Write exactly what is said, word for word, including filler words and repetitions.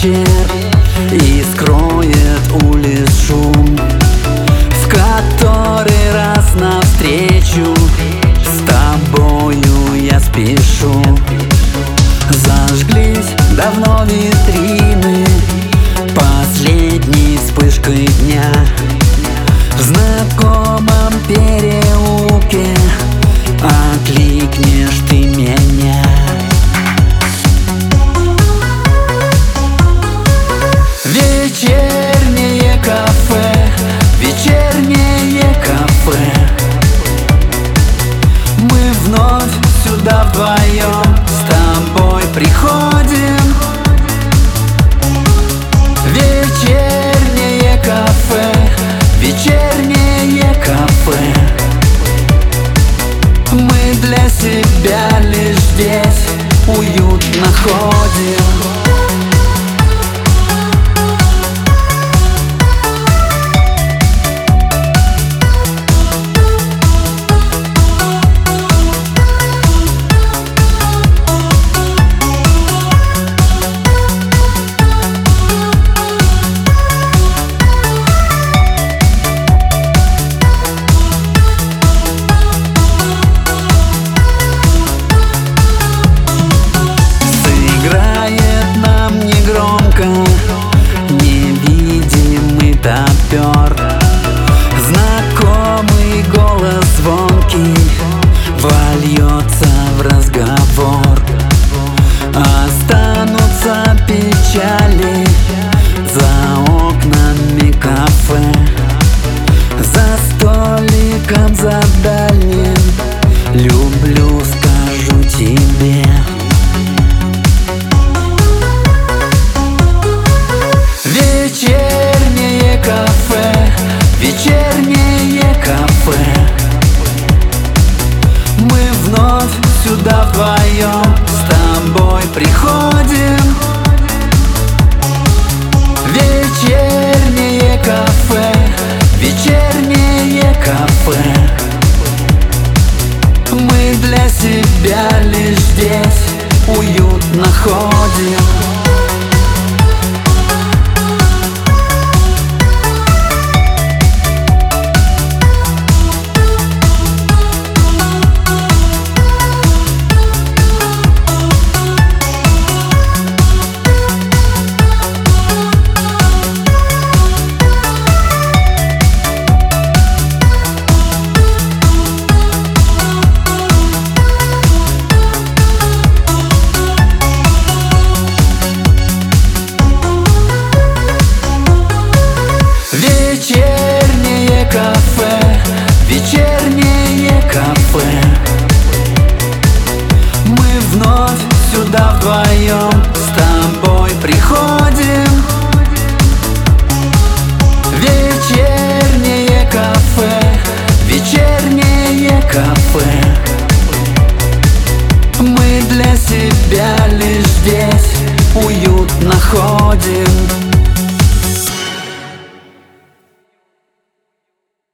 вечер и скроет улиц шум, в который раз навстречу с тобою я спешу. Зажглись давно витрины последней вспышкой дня. В знакомом переулке окликнешь ты меня. Вечернее кафе, вечернее кафе. Мы вновь сюда вдвоем с тобой приходим. Вечернее кафе, вечернее кафе. Мы для себя лишь здесь уют находим. Невидимый топер, знакомый голос звонкий вольется в разговор. Останутся печали за окнами кафе, за столиком, за дальним. Люблю, скажу тебе. Вечернее кафе, вечернее кафе. Мы вновь сюда вдвоем с тобой приходим. Вечернее кафе, вечернее кафе. Мы для себя лишь здесь уют находим. Вечернее кафе, вечернее кафе. Мы вновь сюда вдвоем с тобой приходим. Вечернее кафе, вечернее кафе. Мы для себя лишь здесь уют находим.